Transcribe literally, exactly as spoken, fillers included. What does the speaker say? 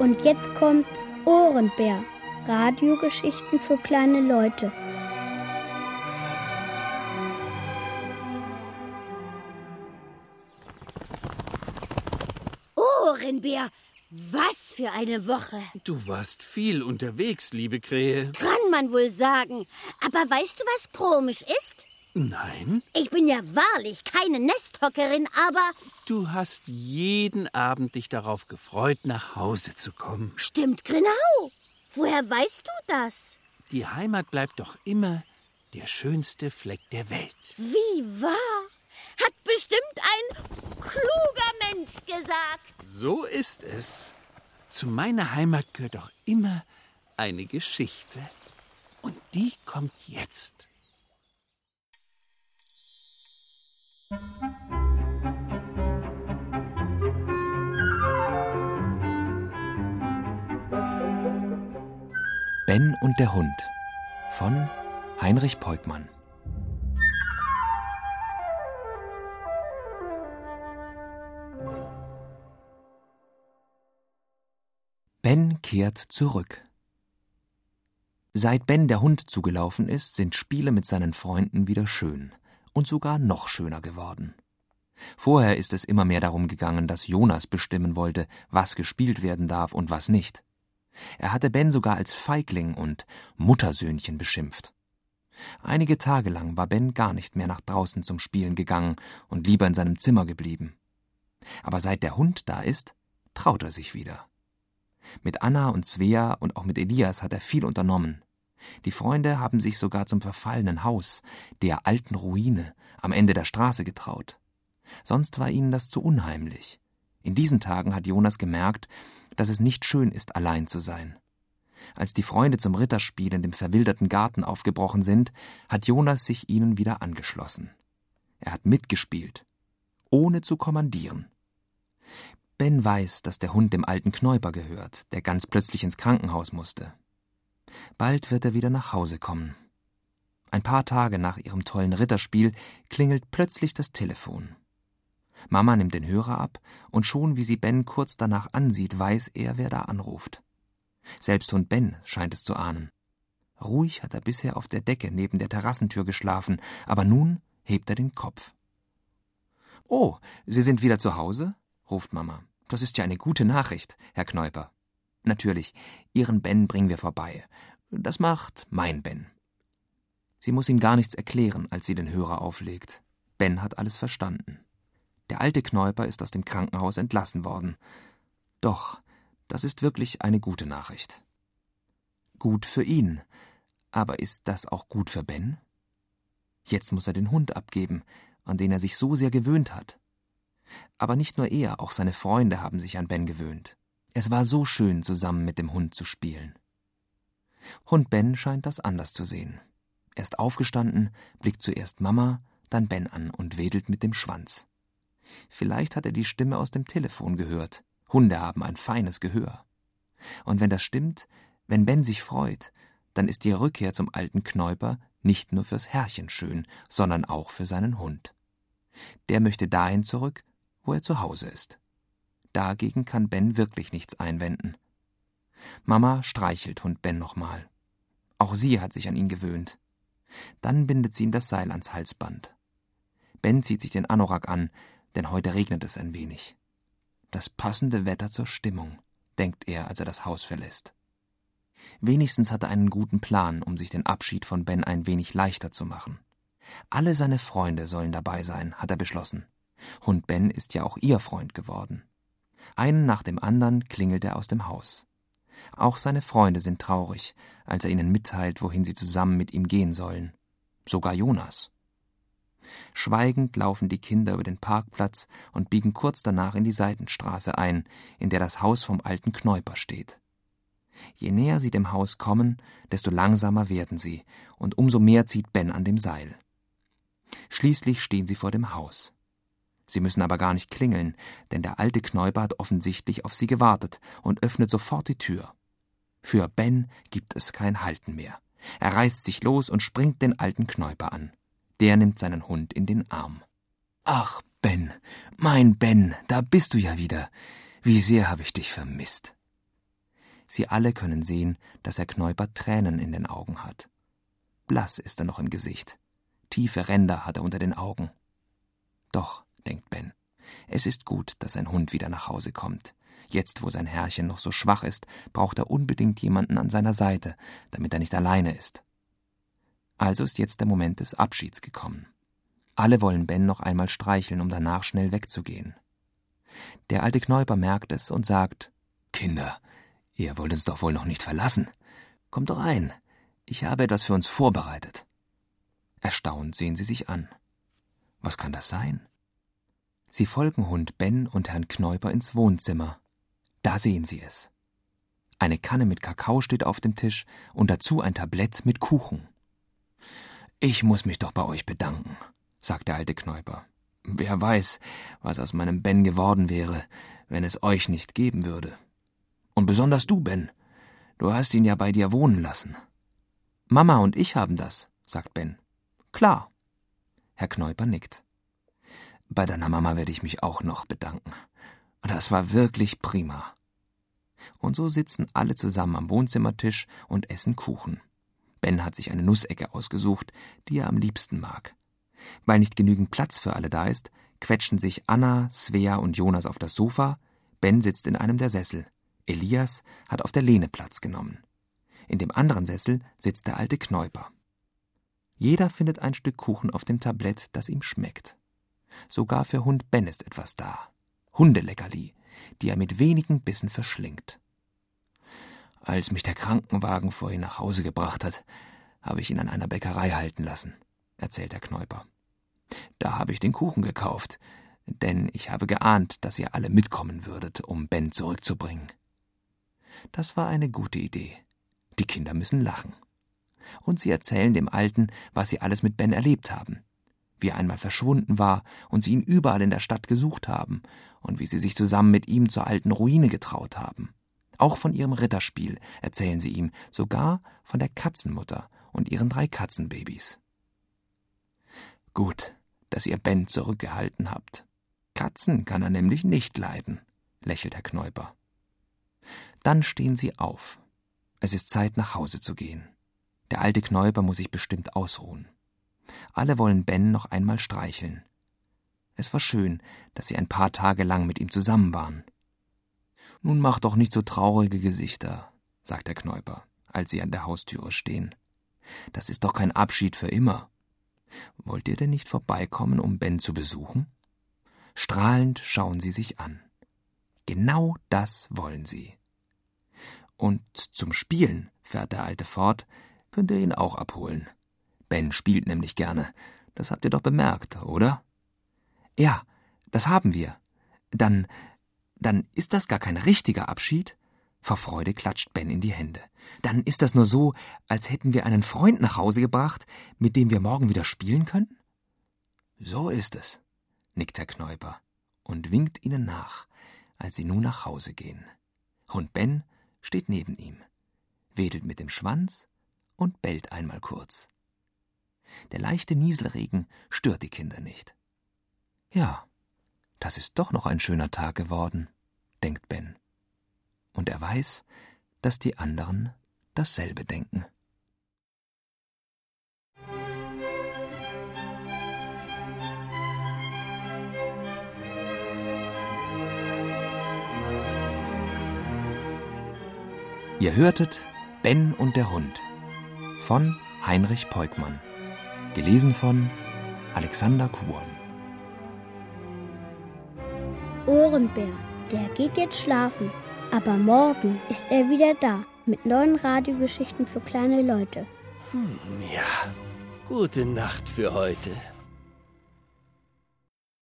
Und jetzt kommt Ohrenbär. Radiogeschichten für kleine Leute. Ohrenbär, was für eine Woche. Du warst viel unterwegs, liebe Krähe. Kann man wohl sagen. Aber weißt du, was komisch ist? Nein? Ich bin ja wahrlich keine Nesthockerin, aber... Du hast jeden Abend dich darauf gefreut, nach Hause zu kommen. Stimmt genau. Woher weißt du das? Die Heimat bleibt doch immer der schönste Fleck der Welt. Wie wahr? Hat bestimmt ein kluger Mensch gesagt. So ist es. Zu meiner Heimat gehört auch immer eine Geschichte. Und die kommt jetzt. Ben und der Hund von Heinrich Peukmann. Ben kehrt zurück. Seit Ben der Hund zugelaufen ist, sind Spiele mit seinen Freunden wieder schön und sogar noch schöner geworden. Vorher ist es immer mehr darum gegangen, dass Jonas bestimmen wollte, was gespielt werden darf und was nicht. Er hatte Ben sogar als Feigling und Muttersöhnchen beschimpft. Einige Tage lang war Ben gar nicht mehr nach draußen zum Spielen gegangen und lieber in seinem Zimmer geblieben. Aber seit der Hund da ist, traut er sich wieder. Mit Anna und Svea und auch mit Elias hat er viel unternommen. Die Freunde haben sich sogar zum verfallenen Haus, der alten Ruine, am Ende der Straße getraut. Sonst war ihnen das zu unheimlich. In diesen Tagen hat Jonas gemerkt, dass es nicht schön ist, allein zu sein. Als die Freunde zum Ritterspiel in dem verwilderten Garten aufgebrochen sind, hat Jonas sich ihnen wieder angeschlossen. Er hat mitgespielt, ohne zu kommandieren. Ben weiß, dass der Hund dem alten Knäuper gehört, der ganz plötzlich ins Krankenhaus musste. Bald wird er wieder nach Hause kommen. Ein paar Tage nach ihrem tollen Ritterspiel klingelt plötzlich das Telefon. Mama nimmt den Hörer ab und schon, wie sie Ben kurz danach ansieht, weiß er, wer da anruft. Selbst Hund Ben scheint es zu ahnen. Ruhig hat er bisher auf der Decke neben der Terrassentür geschlafen, aber nun hebt er den Kopf. »Oh, Sie sind wieder zu Hause?« ruft Mama. »Das ist ja eine gute Nachricht, Herr Knäuper.« »Natürlich, Ihren Ben bringen wir vorbei. Das macht mein Ben.« Sie muss ihm gar nichts erklären, als sie den Hörer auflegt. Ben hat alles verstanden. Der alte Knäuper ist aus dem Krankenhaus entlassen worden. Doch, das ist wirklich eine gute Nachricht. Gut für ihn. Aber ist das auch gut für Ben? Jetzt muss er den Hund abgeben, an den er sich so sehr gewöhnt hat. Aber nicht nur er, auch seine Freunde haben sich an Ben gewöhnt. Es war so schön, zusammen mit dem Hund zu spielen. Hund Ben scheint das anders zu sehen. Er ist aufgestanden, blickt zuerst Mama, dann Ben an und wedelt mit dem Schwanz. Vielleicht hat er die Stimme aus dem Telefon gehört. Hunde haben ein feines Gehör. Und wenn das stimmt, wenn Ben sich freut, dann ist die Rückkehr zum alten Knäuper nicht nur fürs Herrchen schön, sondern auch für seinen Hund. Der möchte dahin zurück, wo er zu Hause ist. Dagegen kann Ben wirklich nichts einwenden. Mama streichelt Hund Ben nochmal. Auch sie hat sich an ihn gewöhnt. Dann bindet sie ihm das Seil ans Halsband. Ben zieht sich den Anorak an, denn heute regnet es ein wenig. Das passende Wetter zur Stimmung, denkt er, als er das Haus verlässt. Wenigstens hat er einen guten Plan, um sich den Abschied von Ben ein wenig leichter zu machen. Alle seine Freunde sollen dabei sein, hat er beschlossen. Hund Ben ist ja auch ihr Freund geworden. Einen nach dem anderen klingelt er aus dem Haus. Auch seine Freunde sind traurig, als er ihnen mitteilt, wohin sie zusammen mit ihm gehen sollen. Sogar Jonas. Schweigend laufen die Kinder über den Parkplatz und biegen kurz danach in die Seitenstraße ein, in der das Haus vom alten Knäuper steht. Je näher sie dem Haus kommen, desto langsamer werden sie, und umso mehr zieht Ben an dem Seil. Schließlich stehen sie vor dem Haus. Sie müssen aber gar nicht klingeln, denn der alte Knäuper hat offensichtlich auf sie gewartet und öffnet sofort die Tür. Für Ben gibt es kein Halten mehr. Er reißt sich los und springt den alten Knäuper an. Der nimmt seinen Hund in den Arm. »Ach, Ben, mein Ben, da bist du ja wieder. Wie sehr habe ich dich vermisst.« Sie alle können sehen, dass Herr Knäuper Tränen in den Augen hat. Blass ist er noch im Gesicht. Tiefe Ränder hat er unter den Augen. Doch, denkt Ben, es ist gut, dass sein Hund wieder nach Hause kommt. Jetzt, wo sein Herrchen noch so schwach ist, braucht er unbedingt jemanden an seiner Seite, damit er nicht alleine ist. Also ist jetzt der Moment des Abschieds gekommen. Alle wollen Ben noch einmal streicheln, um danach schnell wegzugehen. Der alte Knäuper merkt es und sagt: »Kinder, ihr wollt uns doch wohl noch nicht verlassen. Kommt doch ein, ich habe etwas für uns vorbereitet.« Erstaunt sehen sie sich an. Was kann das sein? Sie folgen Hund Ben und Herrn Knäuper ins Wohnzimmer. Da sehen sie es. Eine Kanne mit Kakao steht auf dem Tisch und dazu ein Tablett mit Kuchen. »Ich muss mich doch bei euch bedanken«, sagt der alte Knäuper. »Wer weiß, was aus meinem Ben geworden wäre, wenn es euch nicht geben würde. Und besonders du, Ben. Du hast ihn ja bei dir wohnen lassen.« »Mama und ich haben das«, sagt Ben. »Klar.« Herr Knäuper nickt. »Bei deiner Mama werde ich mich auch noch bedanken. Das war wirklich prima.« Und so sitzen alle zusammen am Wohnzimmertisch und essen Kuchen. Ben hat sich eine Nussecke ausgesucht, die er am liebsten mag. Weil nicht genügend Platz für alle da ist, quetschen sich Anna, Svea und Jonas auf das Sofa. Ben sitzt in einem der Sessel. Elias hat auf der Lehne Platz genommen. In dem anderen Sessel sitzt der alte Knäuper. Jeder findet ein Stück Kuchen auf dem Tablett, das ihm schmeckt. Sogar für Hund Ben ist etwas da. Hundeleckerli, die er mit wenigen Bissen verschlingt. »Als mich der Krankenwagen vorhin nach Hause gebracht hat, habe ich ihn an einer Bäckerei halten lassen«, erzählt der Knäuper. »Da habe ich den Kuchen gekauft, denn ich habe geahnt, dass ihr alle mitkommen würdet, um Ben zurückzubringen.« Das war eine gute Idee. Die Kinder müssen lachen. Und sie erzählen dem Alten, was sie alles mit Ben erlebt haben. Wie er einmal verschwunden war und sie ihn überall in der Stadt gesucht haben und wie sie sich zusammen mit ihm zur alten Ruine getraut haben. Auch von ihrem Ritterspiel erzählen sie ihm, sogar von der Katzenmutter und ihren drei Katzenbabys. »Gut, dass ihr Ben zurückgehalten habt. Katzen kann er nämlich nicht leiden«, lächelt Herr Knäuper. Dann stehen sie auf. Es ist Zeit, nach Hause zu gehen. Der alte Knäuper muss sich bestimmt ausruhen. Alle wollen Ben noch einmal streicheln. Es war schön, dass sie ein paar Tage lang mit ihm zusammen waren. »Nun mach doch nicht so traurige Gesichter«, sagt der Knäuper, als sie an der Haustüre stehen. »Das ist doch kein Abschied für immer. Wollt ihr denn nicht vorbeikommen, um Ben zu besuchen?« Strahlend schauen sie sich an. Genau das wollen sie. »Und zum Spielen«, fährt der Alte fort, »könnt ihr ihn auch abholen. Ben spielt nämlich gerne. Das habt ihr doch bemerkt, oder?« »Ja, das haben wir. Dann, dann ist das gar kein richtiger Abschied?« Vor Freude klatscht Ben in die Hände. »Dann ist das nur so, als hätten wir einen Freund nach Hause gebracht, mit dem wir morgen wieder spielen können?« »So ist es«, nickt Herr Knäuper und winkt ihnen nach, als sie nun nach Hause gehen. Hund Ben steht neben ihm, wedelt mit dem Schwanz und bellt einmal kurz. Der leichte Nieselregen stört die Kinder nicht. »Ja, das ist doch noch ein schöner Tag geworden«, denkt Ben. Und er weiß, dass die anderen dasselbe denken. Ihr hörtet Ben und der Hund von Heinrich Peukmann, gelesen von Alexander Kuhn. Ohrenbär, der geht jetzt schlafen, aber morgen ist er wieder da mit neuen Radiogeschichten für kleine Leute. Hm, ja, gute Nacht für heute.